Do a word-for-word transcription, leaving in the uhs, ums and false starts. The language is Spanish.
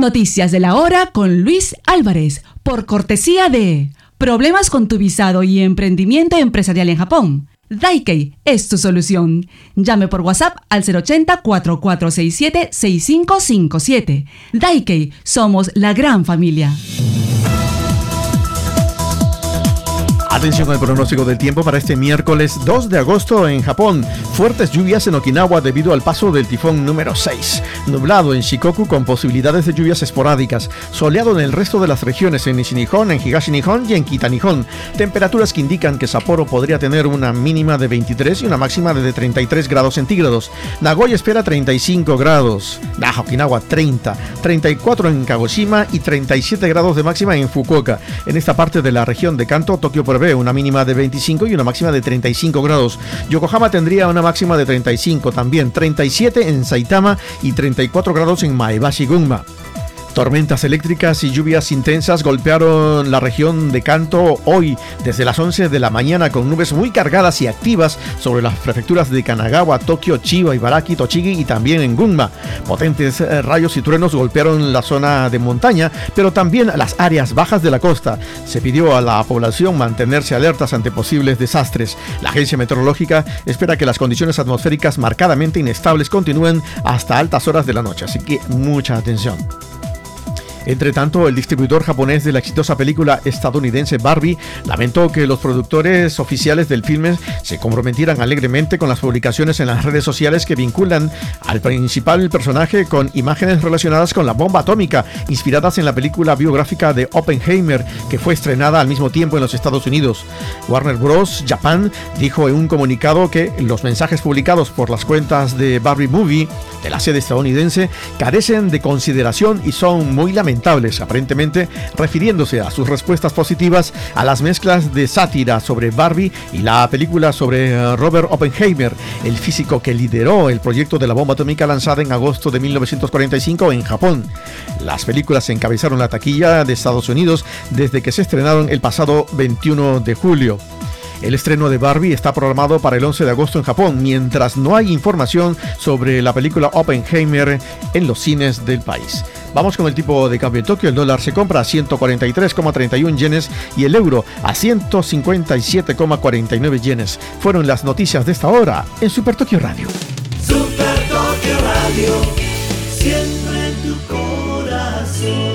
Noticias de la hora con Luis Álvarez, por cortesía de Problemas con tu visado y emprendimiento empresarial en Japón. Daikei es tu solución. Llame por WhatsApp al cero ochenta, cuatro cuatro seis siete, seis cinco cinco siete. Daikei, somos la gran familia. Atención al pronóstico del tiempo para este miércoles dos de agosto en Japón. Fuertes lluvias en Okinawa debido al paso del tifón número seis. Nublado en Shikoku con posibilidades de lluvias esporádicas. Soleado en el resto de las regiones, en Nishinihon, en Higashinihon y en Kitanihon. Temperaturas que indican que Sapporo podría tener una mínima de veintitrés y una máxima de treinta y tres grados centígrados. Nagoya espera treinta y cinco grados. Naha, Okinawa treinta. treinta y cuatro en Kagoshima y treinta y siete grados de máxima en Fukuoka. En esta parte de la región de Kanto, Tokio prevé una mínima de veinticinco y una máxima de treinta y cinco grados. Yokohama tendría una máxima de treinta y cinco, también treinta y siete en Saitama y treinta y cuatro grados en Maebashi, Gunma. Tormentas eléctricas y lluvias intensas golpearon la región de Kanto hoy desde las once de la mañana, con nubes muy cargadas y activas sobre las prefecturas de Kanagawa, Tokio, Chiba, Ibaraki, Tochigi y también en Gunma. Potentes eh, rayos y truenos golpearon la zona de montaña, pero también las áreas bajas de la costa. Se pidió a la población mantenerse alertas ante posibles desastres. La agencia meteorológica espera que las condiciones atmosféricas marcadamente inestables continúen hasta altas horas de la noche, así que mucha atención. Entre tanto, el distribuidor japonés de la exitosa película estadounidense Barbie lamentó que los productores oficiales del filme se comprometieran alegremente con las publicaciones en las redes sociales que vinculan al principal personaje con imágenes relacionadas con la bomba atómica, inspiradas en la película biográfica de Oppenheimer, que fue estrenada al mismo tiempo en los Estados Unidos. Warner Bros. Japan dijo en un comunicado que los mensajes publicados por las cuentas de Barbie Movie, de la sede estadounidense, carecen de consideración y son muy lamentables. Aparentemente refiriéndose a sus respuestas positivas a las mezclas de sátira sobre Barbie y la película sobre Robert Oppenheimer, el físico que lideró el proyecto de la bomba atómica lanzada en agosto de mil novecientos cuarenta y cinco en Japón. Las películas encabezaron la taquilla de Estados Unidos desde que se estrenaron el pasado veintiuno de julio. El estreno de Barbie está programado para el once de agosto en Japón, mientras no hay información sobre la película Oppenheimer en los cines del país. Vamos con el tipo de cambio en Tokio. El dólar se compra a ciento cuarenta y tres coma treinta y uno yenes y el euro a ciento cincuenta y siete coma cuarenta y nueve yenes. Fueron las noticias de esta hora en Super Tokio Radio. Super Tokio Radio, siempre en tu corazón.